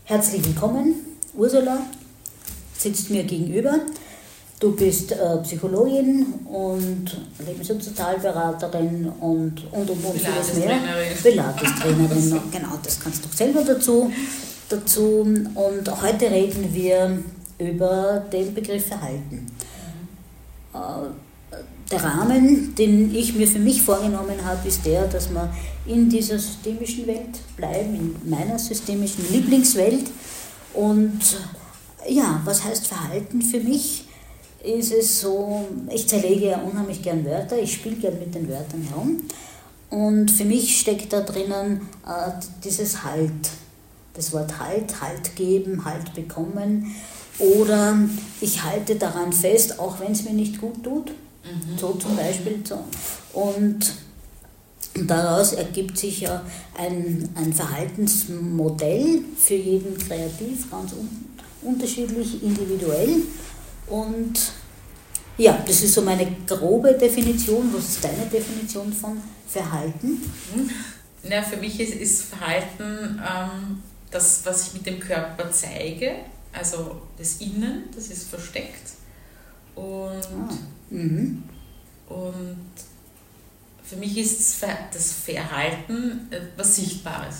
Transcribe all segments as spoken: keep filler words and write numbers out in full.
Herzlich willkommen, Ursula sitzt mir gegenüber. Du bist äh, Psychologin und Lebens- und Sozialberaterin und, und, und, und vieles mehr. Pilates-Trainerin, genau, das kannst du selber dazu, dazu. Und heute reden wir über den Begriff Verhalten. Mhm. Äh, der Rahmen, den ich mir für mich vorgenommen habe, ist der, dass wir in dieser systemischen Welt bleiben, in meiner systemischen Lieblingswelt. Und ja, was heißt Verhalten für mich? Ist es so, ich zerlege ja unheimlich gern Wörter, ich spiele gern mit den Wörtern herum und für mich steckt da drinnen äh, dieses Halt, das Wort Halt, Halt geben, Halt bekommen oder ich halte daran fest, auch wenn es mir nicht gut tut, mhm. so zum Beispiel. So. Und daraus ergibt sich ja ein, ein Verhaltensmodell für jeden kreativ, ganz un, unterschiedlich, individuell. Und ja, das ist so meine grobe Definition. Was ist deine Definition von Verhalten? Ja, für mich ist, ist Verhalten ähm, das, was ich mit dem Körper zeige, also das Innen, das ist versteckt. Und, ah, mhm. und für mich ist das Verhalten etwas Sichtbares,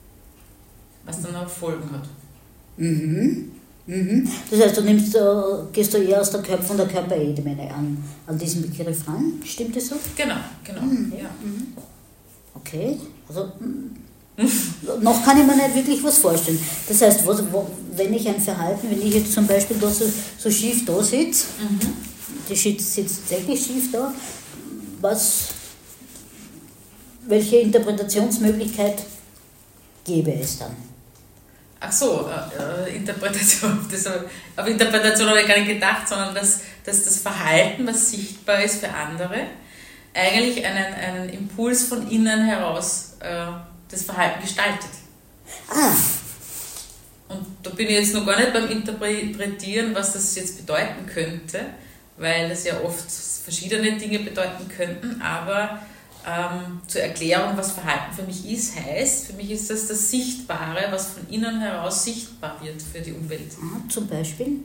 was dann auch Folgen hat. Mhm. Mhm. Das heißt, du nimmst, uh, gehst du eher aus der Körper, von der Körperebene an, an diesen Begriff ran, stimmt das so? Genau, genau. Mhm. Ja. Mhm. Okay, also noch kann ich mir nicht wirklich was vorstellen. Das heißt, was, wo, wenn ich ein Verhalten, wenn ich jetzt zum Beispiel da so, so schief da sitze, mhm. die sitzt tatsächlich schief da, was, welche Interpretationsmöglichkeit gäbe es dann? Ach so, äh, Interpretation. Das, auf Interpretation habe ich gar nicht gedacht, sondern dass, dass das Verhalten, was sichtbar ist für andere, eigentlich einen, einen Impuls von innen heraus äh, das Verhalten gestaltet. Ah. Und da bin ich jetzt noch gar nicht beim Interpretieren, was das jetzt bedeuten könnte, weil das ja oft verschiedene Dinge bedeuten könnten, aber Ähm, zur Erklärung, was Verhalten für mich ist, heißt, für mich ist das das Sichtbare, was von innen heraus sichtbar wird für die Umwelt. Ah, zum Beispiel?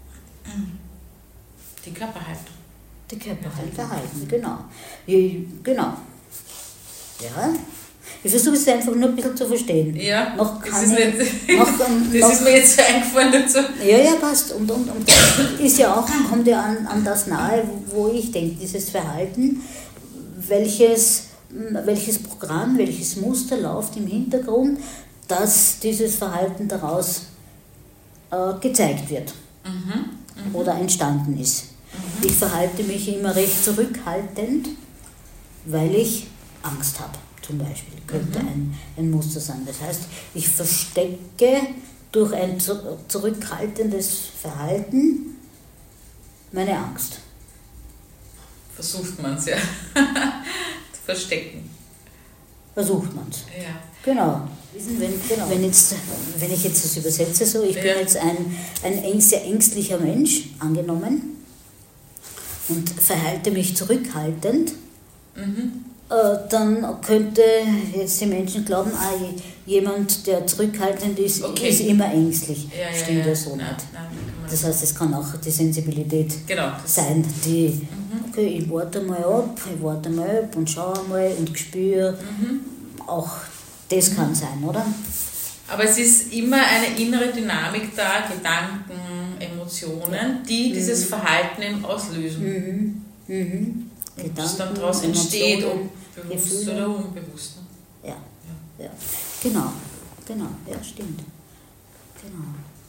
Die Körperhaltung. Die Körperhaltung, genau. Ja, genau. Ja. Ich versuche es einfach nur ein bisschen zu verstehen. Ja, noch das, ist, ich, nicht, noch, das noch, ist mir jetzt so eingefallen dazu. Ja, ja, passt. Und, und, und das ist ja auch, kommt ja an, an das nahe, wo ich denke, dieses Verhalten, welches, welches Programm, welches Muster läuft im Hintergrund, dass dieses Verhalten daraus äh, gezeigt wird mhm, mh. oder entstanden ist. Mhm. Ich verhalte mich immer recht zurückhaltend, weil ich Angst habe, zum Beispiel, könnte mhm. ein, ein Muster sein. Das heißt, ich verstecke durch ein zurückhaltendes Verhalten meine Angst. Versucht man es ja zu verstecken. Versucht man es. Ja. Genau. Wenn, genau. Wenn, jetzt, wenn ich jetzt das übersetze, so, ich ja. bin jetzt ein, ein sehr ängstlicher Mensch, angenommen, und verhalte mich zurückhaltend, mhm. äh, dann könnte jetzt die Menschen glauben, ah, jemand, der zurückhaltend ist, okay. ist immer ängstlich. Ja, ja, Stimmt ja, ja so nein, nicht. Nein, das heißt, es kann auch die Sensibilität genau, sein, die, mhm. okay, ich warte mal ab, ich warte mal ab und schaue mal und spüre, mhm. auch das mhm. kann sein, oder? Aber es ist immer eine innere Dynamik da, Gedanken, Emotionen, die dieses mhm. Verhalten eben auslösen. Mhm. Mhm. Und was dann daraus entsteht, ob bewusst Gefühle. Oder unbewusst. Ja. Ja. ja, genau, genau, ja, stimmt. Genau.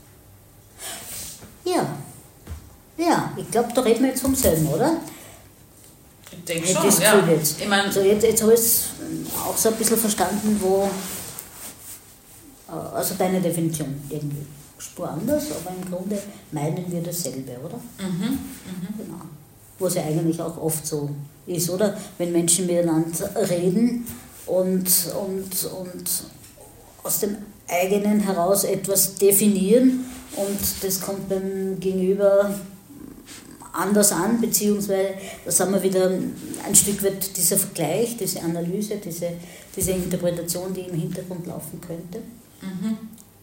Ja, ja, ich glaube, da reden wir jetzt vom selben, oder? Ich denke schon, das ja. Jetzt. Ich mein, so jetzt, jetzt habe ich es auch so ein bisschen verstanden, wo, also deine Definition irgendwie Spur anders, aber im Grunde meinen wir dasselbe, oder? Mhm. Mhm. Genau. Was ja eigentlich auch oft so ist, oder? Wenn Menschen miteinander reden und, und, und aus dem eigenen heraus etwas definieren und das kommt beim Gegenüber anders an, beziehungsweise da sind wir wieder ein Stück weit dieser Vergleich, diese Analyse, diese, diese Interpretation, die im Hintergrund laufen könnte. Mhm.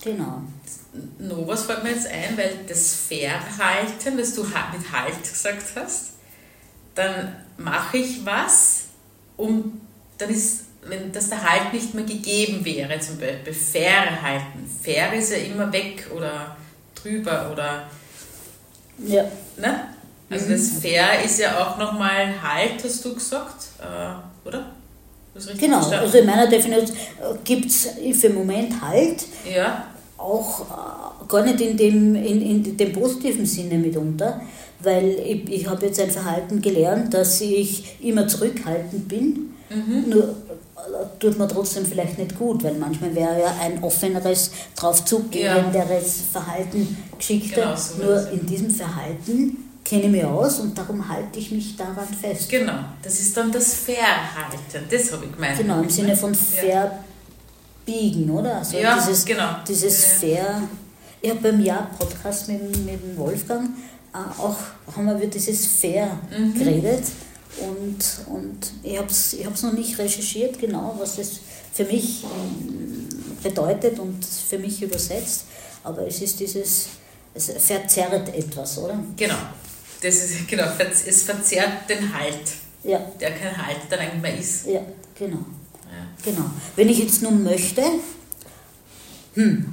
Genau. Noch was fällt mir jetzt ein, weil das Verhalten, was du mit Halt gesagt hast, dann mache ich was, um, dann ist, wenn das der Halt nicht mehr gegeben wäre, zum Beispiel Verhalten. Ver ist ja immer weg oder drüber oder, ja. Ne? Also das Ver ist ja auch nochmal Halt, hast du gesagt, äh, oder? Genau, verstanden? Also in meiner Definition gibt es für den Moment Halt, ja. auch äh, gar nicht in dem, in, in dem positiven Sinne mitunter, weil ich, ich habe jetzt ein Verhalten gelernt, dass ich immer zurückhaltend bin, mhm. nur äh, tut mir trotzdem vielleicht nicht gut, weil manchmal wäre ja ein offeneres, drauf zugehenderes ja. Verhalten geschickter, genau, so nur in diesem Verhalten kenne ich mich aus und darum halte ich mich daran fest. Genau, das ist dann das Verhalten, das habe ich gemeint. Genau, im Sinne von verbiegen, oder? Also ja, dieses, genau. Dieses ja. Ver... Ich habe beim Jahr-Podcast mit, mit dem Wolfgang äh, auch haben wir über dieses Ver mhm. geredet und, und ich habe es ich hab's noch nicht recherchiert, genau, was es für mich bedeutet und für mich übersetzt, aber es ist dieses, es verzerrt etwas, oder? Genau. Das ist, genau, es verzerrt den Halt, ja. der kein Halt dann eigentlich mehr ist. Ja, genau. Ja. Genau. Wenn ich jetzt nun möchte, hm,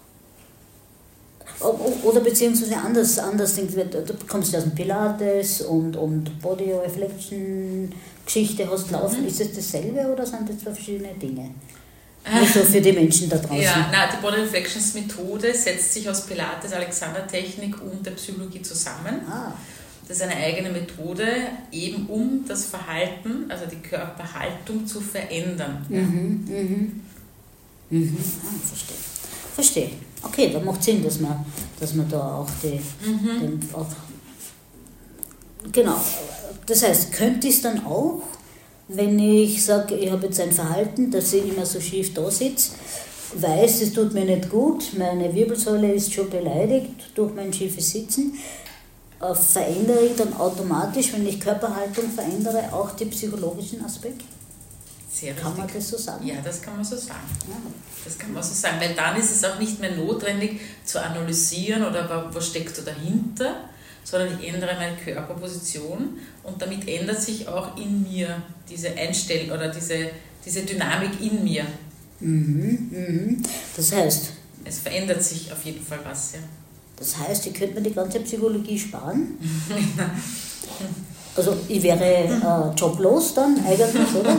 oder beziehungsweise anders, anders du kommst aus dem Pilates und, und Body Reflection Geschichte hast laufen, mhm. ist es dasselbe oder sind das zwei verschiedene Dinge? Nur so für die Menschen da draußen. Ja, nein, die Body Reflections Methode setzt sich aus Pilates, Alexander-Technik und der Psychologie zusammen. Ah. Das ist eine eigene Methode, eben um das Verhalten, also die Körperhaltung zu verändern. Mhm, mhm. Mhm. Ah, verstehe. Verstehe. Okay, da macht Sinn, dass man, dass man da auch die... Mhm. Den, auch, genau. Das heißt, könnte ich es dann auch, wenn ich sage, ich habe jetzt ein Verhalten, dass ich immer so schief da sitze, weiß, es tut mir nicht gut, meine Wirbelsäule ist schon beleidigt durch mein schiefes Sitzen, äh, verändere ich dann automatisch, wenn ich Körperhaltung verändere, auch die psychologischen Aspekte? Sehr kann richtig. Man das so sagen? Ja, das kann man so sagen. Ja. Das kann man so sagen, weil dann ist es auch nicht mehr notwendig zu analysieren oder was steckt da dahinter, sondern ich ändere meine Körperposition und damit ändert sich auch in mir diese Einstellung oder diese, diese Dynamik in mir. Mhm, mhm. Das heißt? Es verändert sich auf jeden Fall was, ja. Das heißt, ich könnte mir die ganze Psychologie sparen? Also ich wäre äh, joblos dann eigentlich, oder?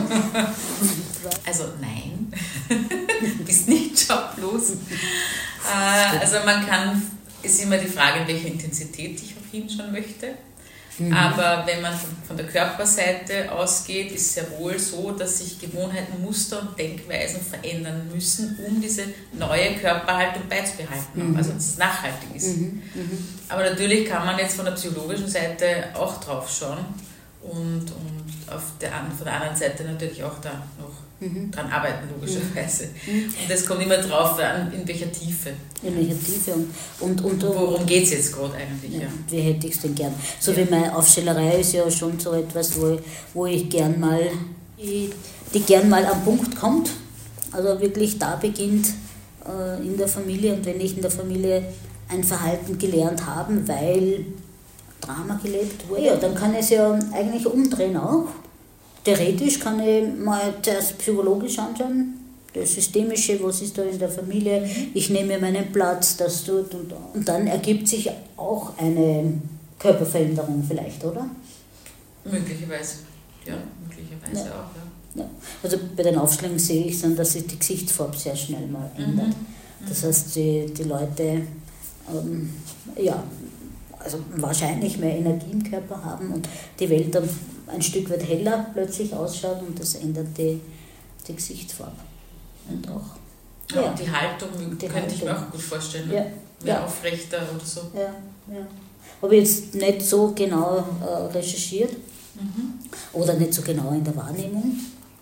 Also nein, du bist nicht joblos. Äh, also man kann, ist immer die Frage, in welcher Intensität ich auch hinschauen möchte. Mhm. Aber wenn man von der Körperseite ausgeht, ist es sehr wohl so, dass sich Gewohnheiten, Muster und Denkweisen verändern müssen, um diese neue Körperhaltung beizubehalten, mhm. also dass es nachhaltig ist. Mhm. Mhm. Aber natürlich kann man jetzt von der psychologischen Seite auch drauf schauen und, und auf der, von der anderen Seite natürlich auch da noch mhm. dran arbeiten, logischerweise. Mhm. Und das kommt immer drauf an, in welcher Tiefe. In welcher Tiefe und, und, und, und worum geht es jetzt gerade eigentlich? Ja, ja. Wie hätte ich es denn gern? So ja. Wie meine Aufstellerei ist ja schon so etwas, wo ich, wo ich gern mal, die gern mal am Punkt kommt. Also wirklich da beginnt äh, in der Familie, und wenn ich in der Familie ein Verhalten gelernt habe, weil Drama gelebt wurde, ja, dann kann ich es ja eigentlich umdrehen auch. Theoretisch kann ich mal zuerst psychologisch anschauen, das Systemische, was ist da in der Familie, ich nehme mir meinen Platz, das tut und, und dann ergibt sich auch eine Körperveränderung vielleicht, oder? Möglicherweise, ja, möglicherweise ja. auch, ja. ja. Also bei den Aufschlägen sehe ich dann, dass sich die Gesichtsfarbe sehr schnell mal ändert. Mhm. Das heißt, die, die Leute, ähm, ja, also wahrscheinlich mehr Energie im Körper haben und die Welt dann ein Stück weit heller plötzlich ausschaut und das ändert die, die Gesichtsfarbe. Und auch ja, ja. die Haltung die könnte Haltung. Ich mir auch gut vorstellen. Ja. Mehr ja. aufrechter oder so. Ja, ja. Habe ich jetzt nicht so genau äh, recherchiert mhm. oder nicht so genau in der Wahrnehmung,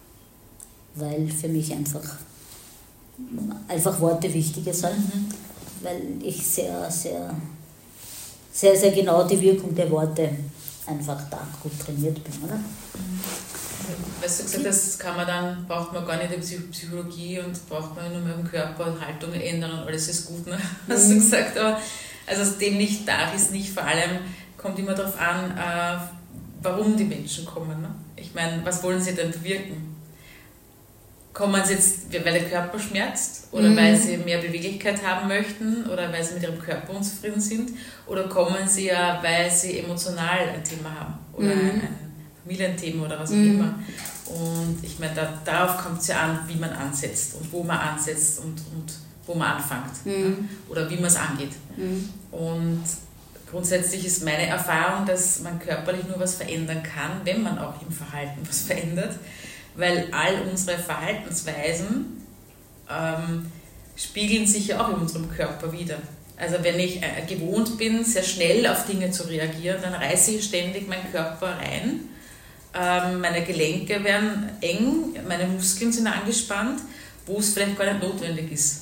weil für mich einfach, einfach Worte wichtiger sind, mhm. weil ich sehr, sehr sehr, sehr genau die Wirkung der Worte einfach da gut trainiert bin, oder? Mhm. weil du gesagt hast, das kann man dann, braucht man gar nicht die Psychologie und braucht man nur mehr den Körper und Haltung ändern und alles ist gut, ne? Hast mhm. du gesagt. Aber also aus dem nicht da ist nicht, vor allem kommt immer darauf an, äh, warum die Menschen kommen. Ne? Ich meine, was wollen sie denn bewirken? Kommen sie jetzt, weil der Körper schmerzt oder mhm. weil sie mehr Beweglichkeit haben möchten oder weil sie mit ihrem Körper unzufrieden sind, oder kommen sie ja, weil sie emotional ein Thema haben oder mhm. ein, ein Familienthema oder was auch mhm. immer. Und ich meine, da, darauf kommt es ja an, wie man ansetzt und wo man ansetzt und, und wo man anfängt mhm. ne? Oder wie man es angeht. Mhm. Und grundsätzlich ist meine Erfahrung, dass man körperlich nur was verändern kann, wenn man auch im Verhalten was verändert, weil all unsere Verhaltensweisen ähm, spiegeln sich ja auch in unserem Körper wieder. Also wenn ich äh, gewohnt bin, sehr schnell auf Dinge zu reagieren, dann reiße ich ständig meinen Körper rein. Ähm, meine Gelenke werden eng, meine Muskeln sind angespannt, wo es vielleicht gar nicht notwendig ist.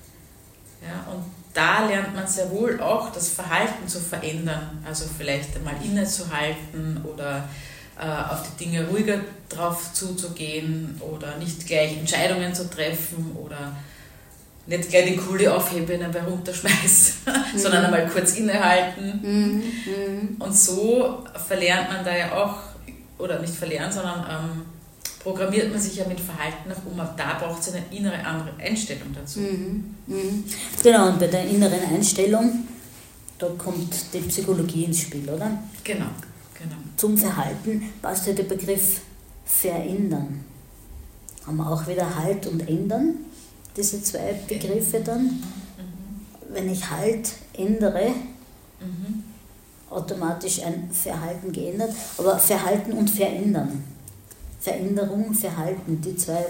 Ja, und da lernt man sehr wohl auch das Verhalten zu verändern, also vielleicht einmal innezuhalten oder äh, auf die Dinge ruhiger drauf zuzugehen oder nicht gleich Entscheidungen zu treffen oder nicht gleich die Kohle aufheben und dabei runterschmeißen, mhm. sondern einmal kurz innehalten. Mhm. Und so verlernt man da ja auch, oder nicht verlernt, sondern ähm, programmiert man sich ja mit Verhalten nach um. Aber da braucht es eine innere andere Einstellung dazu. Mhm. Mhm. Genau, und bei der inneren Einstellung, da kommt die Psychologie ins Spiel, oder? Genau, genau. Zum Verhalten passt ja der Begriff verändern. Haben wir auch wieder Halt und Ändern, diese zwei Begriffe dann. Mhm. Wenn ich Halt ändere, mhm. automatisch ein Verhalten geändert, aber Verhalten und Verändern. Veränderung, Verhalten, die zwei,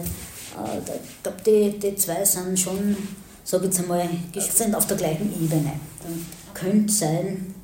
äh, die, die zwei sind schon, sage ich jetzt einmal, sind auf der gleichen Ebene. Dann könnte sein,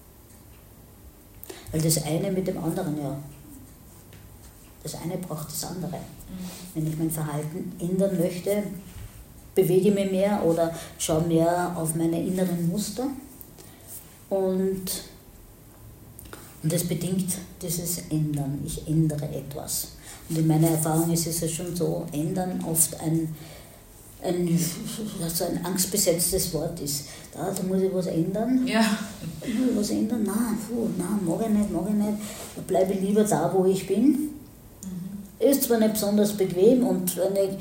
weil das eine mit dem anderen, ja, das eine braucht das andere. Mhm. Wenn ich mein Verhalten ändern möchte, bewege ich mich mehr oder schaue mehr auf meine inneren Muster und Und das bedingt dieses Ändern. Ich ändere etwas. Und in meiner Erfahrung ist es ja schon so, ändern oft ein, ein, also ein angstbesetztes Wort ist. Da, da muss ich was ändern. Ja. Da muss ich was ändern. Nein, puh, nein, mag ich nicht, mag ich nicht. Da bleibe ich lieber da, wo ich bin. Mhm. Ist zwar nicht besonders bequem, und wenn ich,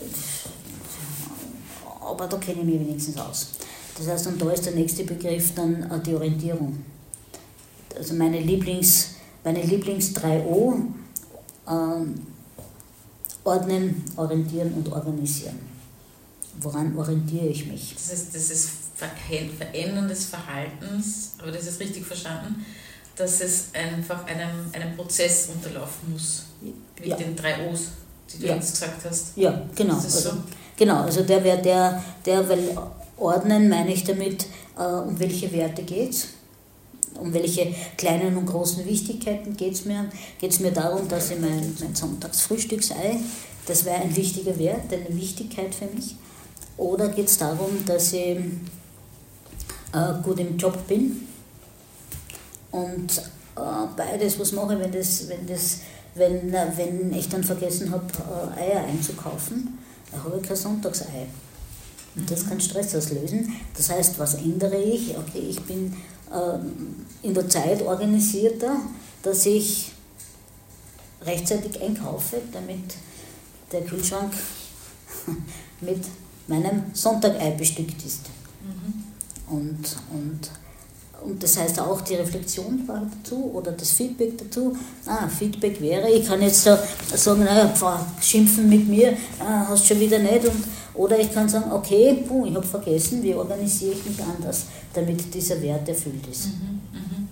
aber da kenne ich mich wenigstens aus. Das heißt, und da ist der nächste Begriff dann die Orientierung. Also meine Lieblings, meine Lieblings drei O, ähm, ordnen, orientieren und organisieren. Woran orientiere ich mich? Das ist, das ist Verändern des Verhaltens, aber das ist richtig verstanden, dass es einfach einem, einem Prozess unterlaufen muss, mit ja. den drei O's, die du ja. jetzt gesagt hast. Ja, genau. Ist das so? Also, genau, also der wäre der, der, weil ordnen meine ich damit, äh, um welche Werte geht es. Um welche kleinen und großen Wichtigkeiten geht es mir? Geht es mir darum, dass ich mein, mein Sonntagsfrühstücksei, das wäre ein wichtiger Wert, eine Wichtigkeit für mich? Oder geht es darum, dass ich äh, gut im Job bin und äh, beides, was mache ich, wenn, das, wenn, das, wenn, äh, wenn ich dann vergessen habe, äh, Eier einzukaufen, dann habe ich kein Sonntagsei. Und das kann Stress auslösen. Das heißt, was ändere ich? Okay, ich bin in der Zeit organisierter, dass ich rechtzeitig einkaufe, damit der Kühlschrank mit meinem Sonntagei bestückt ist. Mhm. Und, und, und das heißt auch die Reflexion dazu oder das Feedback dazu. Ah, Feedback wäre, ich kann jetzt da sagen, naja, pf, schimpfen mit mir, ah, hast schon wieder nicht. Und, oder ich kann sagen, okay, puh, ich habe vergessen, wie organisiere ich mich anders, damit dieser Wert erfüllt ist. Mhm, mhm.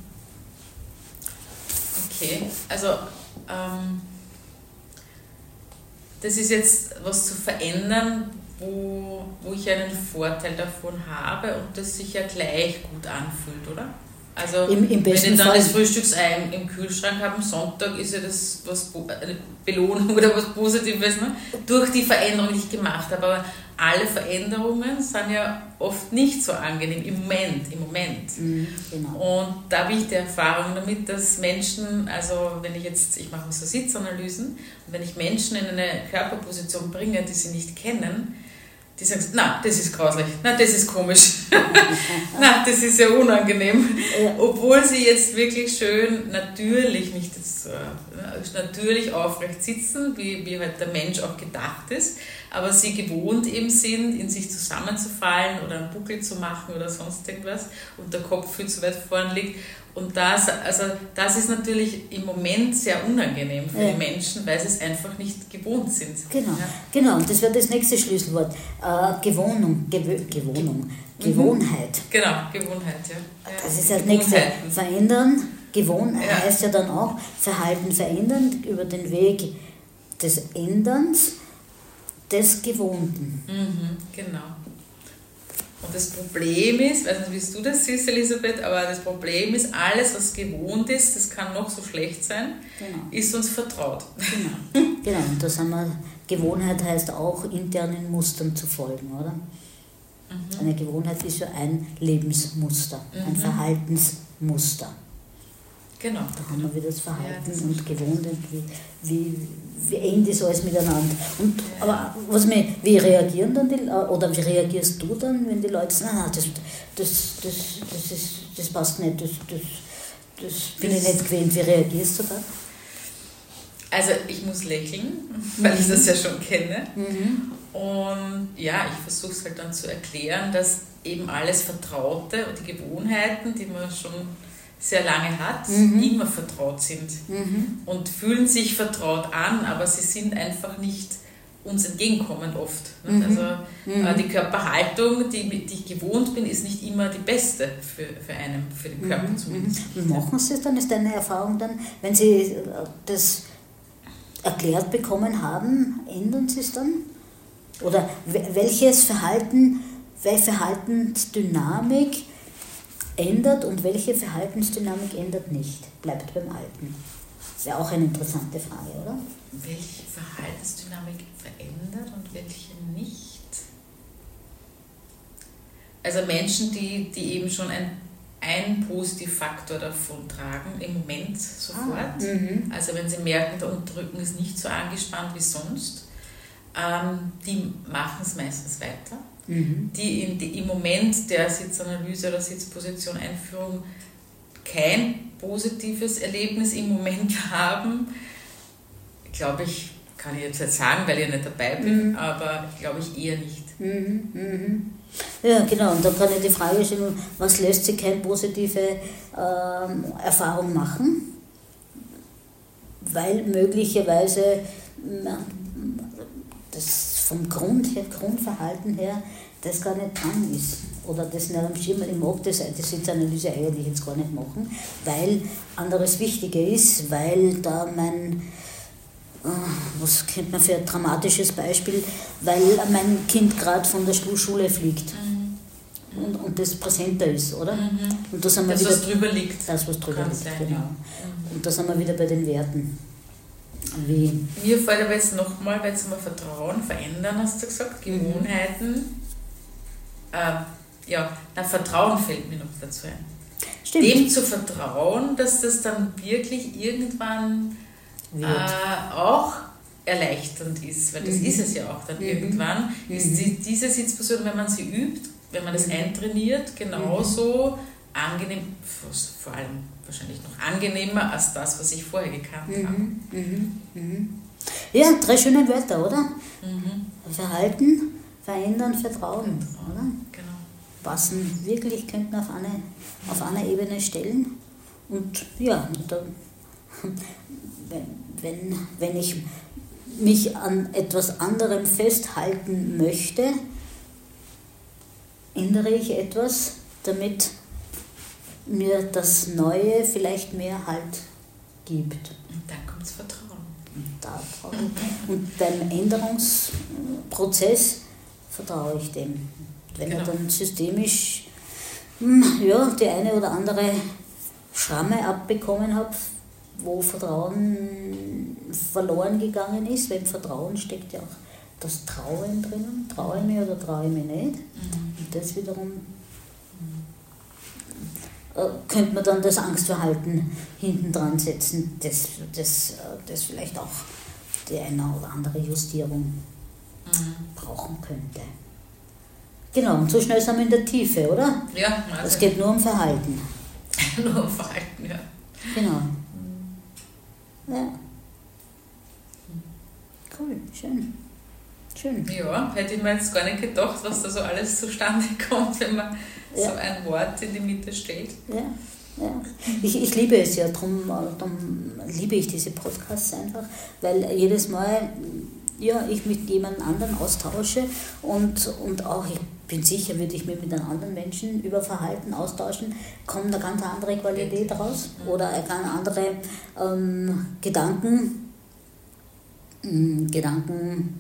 Okay, also ähm, das ist jetzt was zu verändern, wo, wo ich einen Vorteil davon habe und das sich ja gleich gut anfühlt, oder? Also Im, im wenn ich dann Fall. das Frühstücksei im Kühlschrank habe, am Sonntag ist ja das was eine Belohnung oder was Positives, ne? Durch die Veränderung, die ich gemacht habe. Aber alle Veränderungen sind ja oft nicht so angenehm im Moment. Im Moment. Mhm, genau. Und da habe ich die Erfahrung damit, dass Menschen, also wenn ich jetzt, ich mache so Sitzanalysen, und wenn ich Menschen in eine Körperposition bringe, die sie nicht kennen, die sagen, na, das ist grauslich, na, das ist komisch, na, das ist ja unangenehm. Ja. Obwohl sie jetzt wirklich schön natürlich, nicht jetzt, äh, natürlich aufrecht sitzen, wie, wie halt der Mensch auch gedacht ist, aber sie gewohnt eben sind, in sich zusammenzufallen oder einen Buckel zu machen oder sonst irgendwas und der Kopf viel zu weit vorn liegt. Und das, also das ist natürlich im Moment sehr unangenehm für ja. die Menschen, weil sie es einfach nicht gewohnt sind. Genau, ja. genau. Und das wird das nächste Schlüsselwort. Äh, Gewohnung, Gewö Gewohnung, Gewohnheit. Mhm. Genau, Gewohnheit, ja. ja. Das ist das nächste. Verändern, Gewohnheit ja. heißt ja dann auch Verhalten verändern über den Weg des Änderns des Gewohnten. Mhm, genau. Und das Problem ist, weiß nicht, wie du das siehst, Elisabeth, aber das Problem ist, alles, was gewohnt ist, das kann noch so schlecht sein, genau. ist uns vertraut. Genau, genau. Und das haben wir, Gewohnheit heißt auch, internen Mustern zu folgen, oder? Mhm. Eine Gewohnheit ist ja ein Lebensmuster, mhm. ein Verhaltensmuster. Genau. Da haben wir wieder das Verhalten ja, das und Gewohnheit, wie, wie, wie eng ist alles miteinander. Und, ja. Aber was mich, wie reagieren dann die, oder wie reagierst du dann, wenn die Leute sagen, nein, das, das, das, das, ist, das passt nicht, das, das, das bin das ich nicht gewöhnt. Wie reagierst du da? Also ich muss lächeln, weil mhm. ich das ja schon kenne. Mhm. Und ja, ich versuche es halt dann zu erklären, dass eben alles Vertraute und die Gewohnheiten, die man schon sehr lange hat, mhm. immer vertraut sind mhm. und fühlen sich vertraut an, aber sie sind einfach nicht uns entgegenkommend oft. Mhm. Also mhm. die Körperhaltung, die, die ich gewohnt bin, ist nicht immer die beste für, für einen, für den Körper mhm. zumindest. Wie machen Sie es dann? Ist deine Erfahrung dann, wenn Sie das erklärt bekommen haben, ändern Sie es dann? Oder welches Verhalten, welche Verhaltensdynamik ändert und welche Verhaltensdynamik ändert nicht, bleibt beim Alten? Das wäre auch eine interessante Frage, oder? Welche Verhaltensdynamik verändert und welche nicht? Also Menschen, die, die eben schon ein, ein Positivfaktor davon tragen, im Moment sofort. Ah, mhm. Also wenn sie merken, der Unterrücken ist nicht so angespannt wie sonst, ähm, die machen es meistens weiter. Mhm. Die, in, die im Moment der Sitzanalyse oder Sitzposition-Einführung kein positives Erlebnis im Moment haben, glaube ich, kann ich jetzt nicht sagen, weil ich nicht dabei bin, mhm. aber glaube ich eher nicht. Mhm. Mhm. Ja, genau, und dann kann ich die Frage stellen, was lässt sich keine positive ähm, Erfahrung machen, weil möglicherweise das vom Grund her, Grundverhalten her, das gar nicht dran ist. Oder das nicht am Schirm, ich mag das, die Sitzanalyse eigentlich jetzt gar nicht machen, weil anderes wichtiger ist, weil da mein, was kennt man für ein dramatisches Beispiel, weil mein Kind gerade von der Schule fliegt. Mhm. Und, und das präsenter ist, oder? Mhm. Und da sind wir das, wieder, was drüber liegt. Das, was drüber liegt, sein, genau. Ja. Mhm. Und da sind wir wieder bei den Werten. Wie? Mir fällt aber jetzt nochmal, weil jetzt mal Vertrauen verändern, hast du gesagt, Gewohnheiten. Mhm. Äh, ja, na, Vertrauen fällt mir noch dazu ein. Stimmt. Dem zu vertrauen, dass das dann wirklich irgendwann äh, auch erleichternd ist, weil das mhm. ist es ja auch dann mhm. irgendwann, ist die, diese Sitzposition, wenn man sie übt, wenn man das eintrainiert, genauso mhm. angenehm, vor allem wahrscheinlich noch angenehmer als das, was ich vorher gekannt mhm. habe. Mhm. Mhm. Ja, drei schöne Wörter, oder? Mhm. Verhalten, verändern, Vertrauen, Vertrauen, oder? Genau. Passen wirklich, könnten auf eine, auf einer Ebene stellen. Und ja, da, wenn, wenn ich mich an etwas anderem festhalten möchte, ändere ich etwas, damit mir das Neue vielleicht mehr Halt gibt. Und dann kommt das Vertrauen. Und, da und beim Änderungsprozess vertraue ich dem. Wenn genau. er dann systemisch ja, die eine oder andere Schramme abbekommen habe, wo Vertrauen verloren gegangen ist, weil im Vertrauen steckt ja auch das Trauen drinnen, traue ich mir oder traue ich mir nicht. Mhm. Und das wiederum äh, könnte man dann das Angstverhalten hinten dran setzen, das, das, das vielleicht auch die eine oder andere Justierung mhm. brauchen könnte. Genau, und so schnell sind wir in der Tiefe, oder? Ja. Also es geht nur um Verhalten. Nur um Verhalten, ja. Genau. Ja. Cool, schön. Schön. Ja, hätte ich mir jetzt gar nicht gedacht, was da so alles zustande kommt, wenn man ja. so ein Wort in die Mitte stellt. Ja, ja. Ich, ich liebe es ja, darum, darum liebe ich diese Podcasts einfach, weil jedes Mal ja, ich mit jemand anderen austausche und, und auch, ich bin sicher, würde ich mich mit einem anderen Menschen über Verhalten austauschen, kommt eine ganz andere Qualität raus oder eine ganz andere ähm, Gedanken, mh, Gedanken,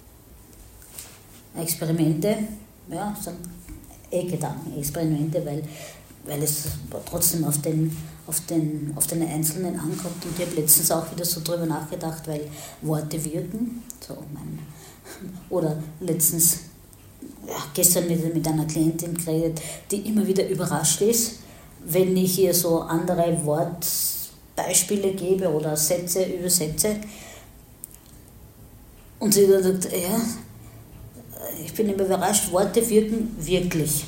Experimente, ja, sind eh Gedanken, Experimente, weil, weil es trotzdem auf den, auf, den, auf den Einzelnen ankommt. Und ich habe letztens auch wieder so drüber nachgedacht, weil Worte wirken. So mein, oder letztens, ja, gestern mit, mit einer Klientin geredet, die immer wieder überrascht ist, wenn ich ihr so andere Wortbeispiele gebe oder Sätze übersetze. Und sie dann sagt, ja, ich bin immer überrascht, Worte wirken wirklich.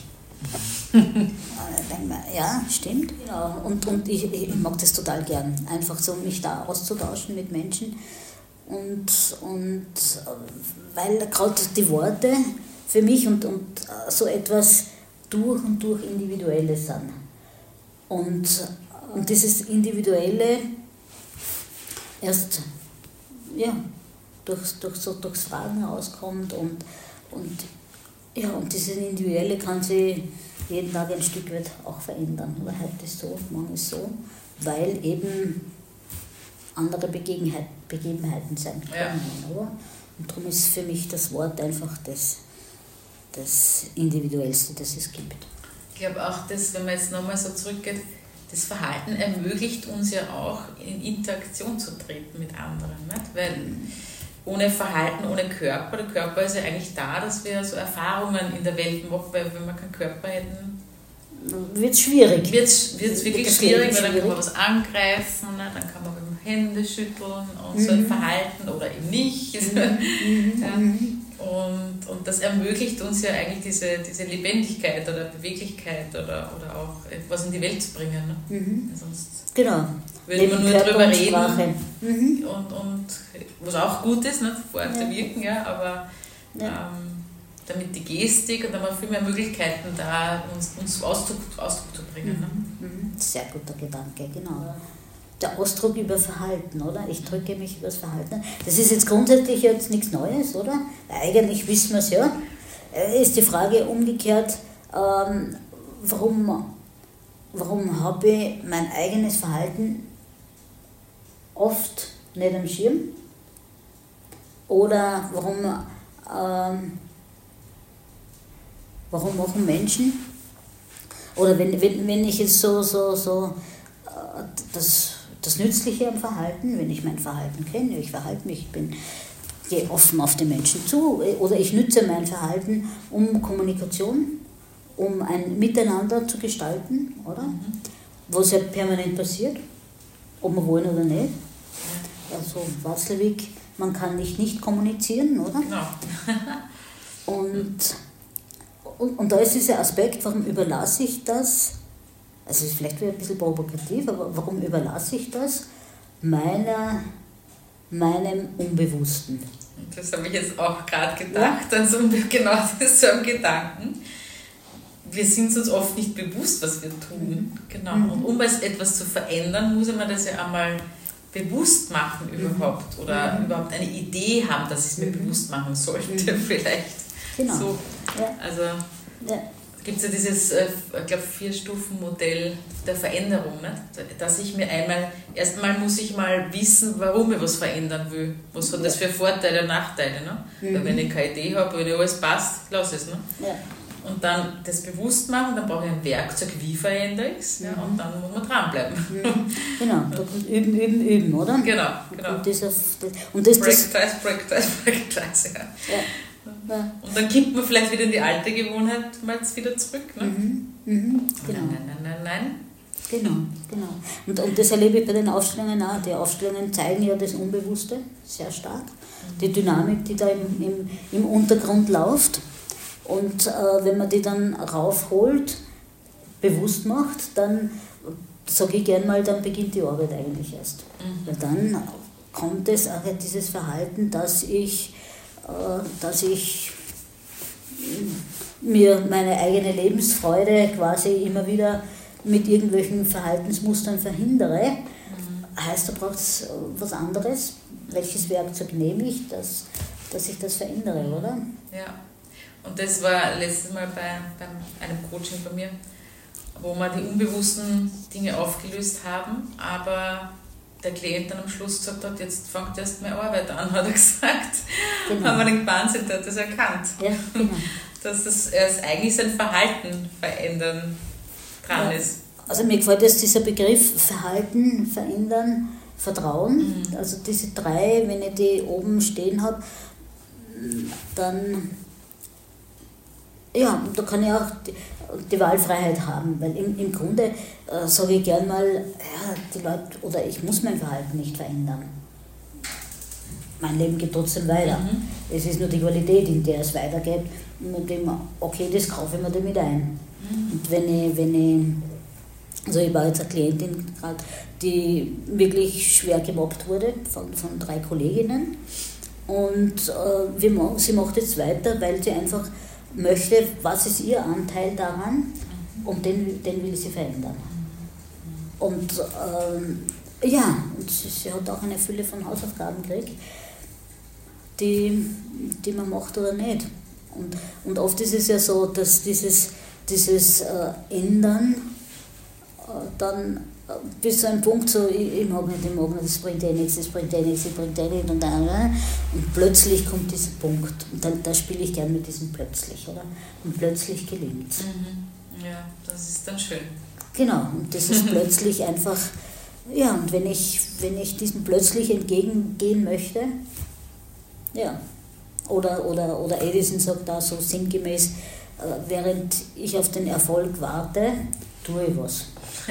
Ja, stimmt. Ja, und und ich, ich mag das total gern, einfach so mich da auszutauschen mit Menschen. Und, und weil gerade die Worte für mich und, und so etwas durch und durch Individuelles sind. Und, und dieses Individuelle erst ja, durch, durch, so, durchs Fragen rauskommt und Und, ja, und dieses Individuelle kann sich jeden Tag ein Stück weit auch verändern. Oder heute ist so, morgen ist so, weil eben andere Begebenheit, Begebenheiten sein können. Ja. Oder? Und darum ist für mich das Wort einfach das, das Individuellste, das es gibt. Ich glaube auch, dass, wenn man jetzt nochmal so zurückgeht, das Verhalten ermöglicht uns ja auch, in Interaktion zu treten mit anderen. Nicht? Weil ohne Verhalten, ohne Körper, der Körper ist ja eigentlich da, dass wir so Erfahrungen in der Welt machen, weil wenn wir keinen Körper hätten, wird es schwierig. Wird es wirklich wird schwierig, weil dann kann man was angreifen, ne? Dann kann man mit dem Hände schütteln und mhm. so ein Verhalten oder eben nicht. Mhm. Ja. Und, und das ermöglicht uns ja eigentlich diese, diese Lebendigkeit oder Beweglichkeit oder, oder auch etwas in die Welt zu bringen. Ne? Mhm. Sonst genau. würde man nur drüber reden mhm. und, und was auch gut ist, ne? Worte ja. wirken, ja, aber ja. Ähm, damit die Gestik und dann haben wir viel mehr Möglichkeiten da, uns, uns Ausdruck, Ausdruck zu bringen. Mhm. Ne? Sehr guter Gedanke, genau. Der Ausdruck über Verhalten, oder? Ich drücke mich über das Verhalten. Das ist jetzt grundsätzlich jetzt nichts Neues, oder? Eigentlich wissen wir es ja. Ist die Frage umgekehrt, ähm, warum, warum habe ich mein eigenes Verhalten oft nicht am Schirm? Oder warum, ähm, warum machen Menschen, oder wenn, wenn, wenn ich jetzt so, so, so äh, das, das Nützliche am Verhalten, wenn ich mein Verhalten kenne, ich verhalte mich, ich bin, gehe offen auf die Menschen zu, oder ich nütze mein Verhalten, um Kommunikation, um ein Miteinander zu gestalten, oder? Mhm. Was ja permanent passiert, ob wir wollen oder nicht. Also Watzlawick, man kann nicht nicht kommunizieren, oder? Genau. und, und, und da ist dieser Aspekt, warum überlasse ich das, also ist vielleicht wieder ein bisschen provokativ, aber warum überlasse ich das meiner, meinem Unbewussten? Das habe ich jetzt auch gerade gedacht, ja? Also genau das ist so ein Gedanken. Wir sind uns oft nicht bewusst, was wir tun. Genau. Mhm. Und um etwas zu verändern, muss man das ja einmal bewusst machen überhaupt oder mhm. überhaupt eine Idee haben, dass ich es mir mhm. bewusst machen sollte mhm. vielleicht. Genau. So. Ja. Also ja. gibt es ja dieses, ich glaube, Vier-Stufen-Modell der Veränderung, nicht? Dass ich mir einmal, erstmal muss ich mal wissen, warum ich was verändern will. Was hat das für Vorteile und Nachteile? Ne? Mhm. Weil wenn ich keine Idee habe, wenn alles passt, lass es. Ne? Ja. Und dann das bewusst machen, dann brauche ich ein Werkzeug, wie verändere ich es, ja, und dann muss man dranbleiben. Mhm. Genau, da kommt üben, üben, üben, oder? Genau, genau. Und das, und das, practice, practice, practice, ja. Ja. Ja. Und dann kippt man vielleicht wieder in die alte Gewohnheit mal wieder zurück. Ne? Mhm. Mhm. Genau. Nein, nein, nein, nein, nein. Genau, genau. Und, und das erlebe ich bei den Aufstellungen auch. Die Aufstellungen zeigen ja das Unbewusste sehr stark. Die Dynamik, die da im, im, im Untergrund läuft. Und äh, wenn man die dann raufholt, bewusst macht, dann sage ich gern mal, dann beginnt die Arbeit eigentlich erst. Mhm. Weil dann kommt es auch dieses Verhalten, dass ich, äh, dass ich mir meine eigene Lebensfreude quasi immer wieder mit irgendwelchen Verhaltensmustern verhindere. Mhm. Heißt, da braucht es was anderes. Welches Werkzeug nehme ich, dass, dass ich das verändere, oder? Ja. Und das war letztes Mal bei, bei einem Coaching bei mir, wo wir die unbewussten Dinge aufgelöst haben, aber der Klient dann am Schluss gesagt hat, jetzt fängt erst meine Arbeit an, hat er gesagt. Genau. Haben wir den Wahnsinn, der hat das erkannt. Ja, genau. Dass das erst eigentlich sein Verhalten verändern dran ja. ist. Also mir gefällt jetzt dieser Begriff Verhalten, Verändern, Vertrauen. Mhm. Also diese drei, wenn ich die oben stehen habe, dann ja, da kann ich auch die, die Wahlfreiheit haben, weil im, im Grunde äh, sage ich gern mal, ja, die Leute, oder ich muss mein Verhalten nicht verändern. Mein Leben geht trotzdem weiter. Mhm. Es ist nur die Qualität, in der es weitergeht. Und dem, okay, das kaufe ich mir damit ein. Mhm. Und wenn ich, wenn ich, also ich war jetzt eine Klientin gerade, die wirklich schwer gemobbt wurde von, von drei Kolleginnen. Und äh, wir, sie macht jetzt weiter, weil sie einfach möchte, was ist ihr Anteil daran, und den, den will sie verändern. Und ähm, ja, und sie, sie hat auch eine Fülle von Hausaufgaben gekriegt, die, die man macht oder nicht. Und, und oft ist es ja so, dass dieses, dieses äh, Ändern äh, dann äh, bis zu einem Punkt so, ich, ich mag nicht, ich mag nicht, das bringt eh nichts, das bringt eh nichts, das bringt eh nichts, und, dann, und plötzlich kommt dieser Punkt. Und da, da spiele ich gern mit diesem plötzlich, oder? Und plötzlich gelingt es. Mhm. Ja, das ist dann schön. Genau, und das ist plötzlich einfach, ja, und wenn ich, wenn ich diesem plötzlich entgegengehen möchte, ja, oder, oder, oder Edison sagt da so sinngemäß, äh, während ich auf den Erfolg warte, tue ich was.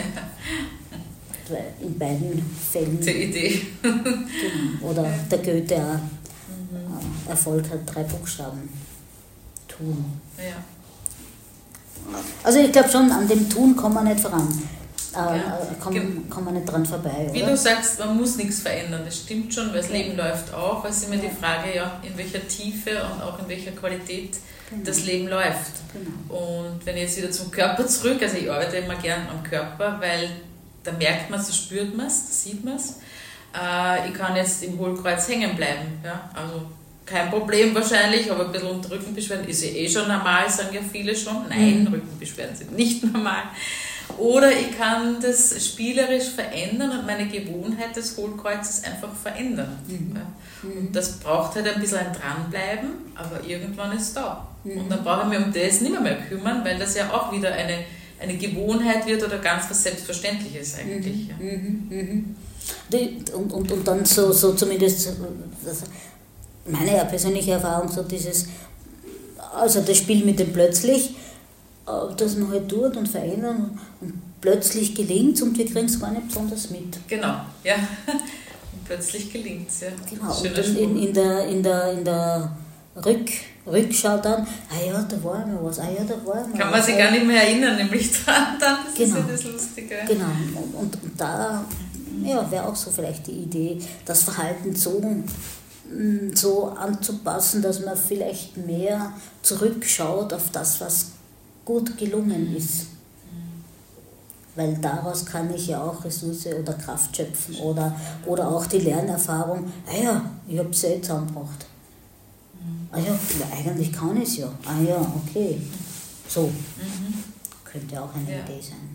In beiden Fällen. Die Idee. Genau. Oder der Goethe auch. Mhm. Erfolg hat drei Buchstaben. Tun. Ja. Also ich glaube schon, an dem Tun kommt man nicht voran. Äh, ja. kommt komm man nicht dran vorbei. Wie oder? du sagst, man muss nichts verändern. Das stimmt schon, weil das Leben läuft auch. Es ist immer ja. die Frage, ja, in welcher Tiefe und auch in welcher Qualität genau. das Leben läuft. Genau. Und wenn ich jetzt wieder zum Körper zurück, also ich arbeite immer gern am Körper, weil da merkt man es, da spürt man es, da sieht man es. Äh, ich kann jetzt im Hohlkreuz hängen bleiben. Ja? Also kein Problem wahrscheinlich, aber ein bisschen unter Rückenbeschwerden ist ja eh schon normal, sagen ja viele schon. Nein, mhm. Rückenbeschwerden sind nicht normal. Oder ich kann das spielerisch verändern und meine Gewohnheit des Hohlkreuzes einfach verändern. Mhm. Ja. Und das braucht halt ein bisschen ein Dranbleiben, aber irgendwann ist es da. Mhm. Und dann brauche ich mich um das nicht mehr, mehr kümmern, weil das ja auch wieder eine, eine Gewohnheit wird oder ganz was Selbstverständliches eigentlich. Mhm. Ja. Mhm. Die, und, und, und dann so, so zumindest meine persönliche Erfahrung, so dieses, also das Spiel mit dem plötzlich, dass man halt tut und verändert und plötzlich gelingt es und wir kriegen es gar nicht besonders mit. Genau, ja. Und plötzlich gelingt es, ja. Genau, und dann in, in der, in der, in der Rück, Rückschau dann, ah ja, da war mal was, ah ja, da war mal was. Kann man sich gar nicht mehr erinnern, nämlich dran, dann, das genau. ist ja das Lustige. Genau, und, und, und da ja, wäre auch so vielleicht die Idee, das Verhalten so, so anzupassen, dass man vielleicht mehr zurückschaut auf das, was gut gelungen ist. Weil daraus kann ich ja auch Ressource oder Kraft schöpfen oder, oder auch die Lernerfahrung, ah ja, ich habe es ja jetzt zusammengebracht. Ah ja, ja, eigentlich kann ich es ja. Ah ja, okay. So. Mhm. Könnte auch eine ja. Idee sein.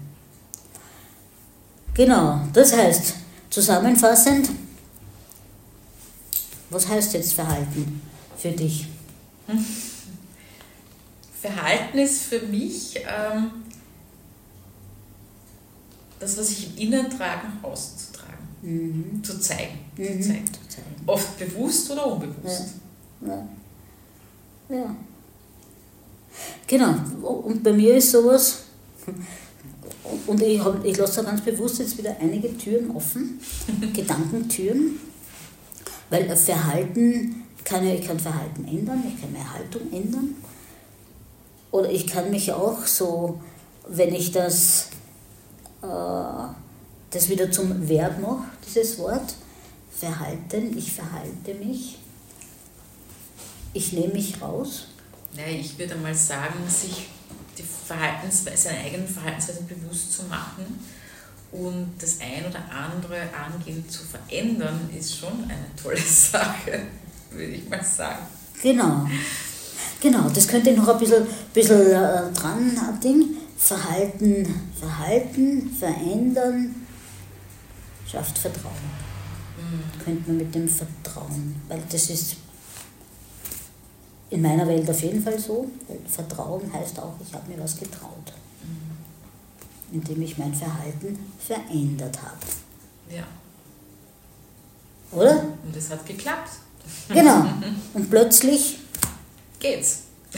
Genau, das heißt, zusammenfassend, was heißt jetzt Verhalten für dich? Verhalten ist für mich ähm, das, was ich im Innen trage, nach außen zu tragen. Mhm. Zu zeigen. Mhm. Zu zeigen. Zu zeigen. Oft bewusst oder unbewusst. Ja. Ja. ja. Genau. Und bei mir ist sowas, und ich, hab, ich lasse da ganz bewusst jetzt wieder einige Türen offen, Gedankentüren, weil Verhalten, kann ja, ich kann Verhalten ändern, ich kann meine Haltung ändern. Oder ich kann mich auch so, wenn ich das, äh, das wieder zum Verb mache, dieses Wort, verhalten, ich verhalte mich, ich nehme mich raus. Ja, ich würde mal sagen, sich die Verhaltensweise, seine eigenen Verhaltensweisen bewusst zu machen und das ein oder andere angehend zu verändern, ist schon eine tolle Sache, würde ich mal sagen. Genau. Genau, das könnte ich noch ein bisschen, bisschen äh, dran, ein Ding. Verhalten, Verhalten, verändern, schafft Vertrauen. Mhm. Könnte man mit dem Vertrauen, weil das ist in meiner Welt auf jeden Fall so. Weil Vertrauen heißt auch, ich habe mir was getraut. Mhm. Indem ich mein Verhalten verändert habe. Ja. Oder? Und es hat geklappt. Genau. Und plötzlich geht's.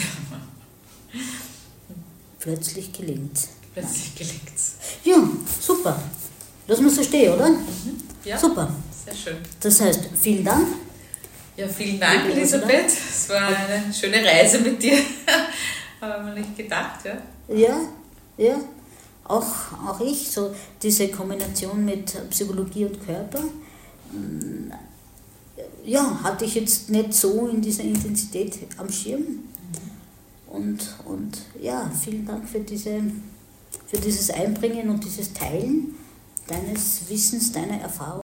Plötzlich gelingt's. Plötzlich gelingt's. Ja, super. Lass mal so stehen, oder? Mhm. Ja, super. Sehr schön. Das heißt, vielen Dank. Ja, vielen Dank, Elisabeth. Es war eine schöne Reise mit dir. Haben wir nicht gedacht, ja? Ja, ja. Auch, auch ich, so diese Kombination mit Psychologie und Körper, ja, hatte ich jetzt nicht so in dieser Intensität am Schirm. Und, und ja, vielen Dank für, diese, für dieses Einbringen und dieses Teilen deines Wissens, deiner Erfahrung.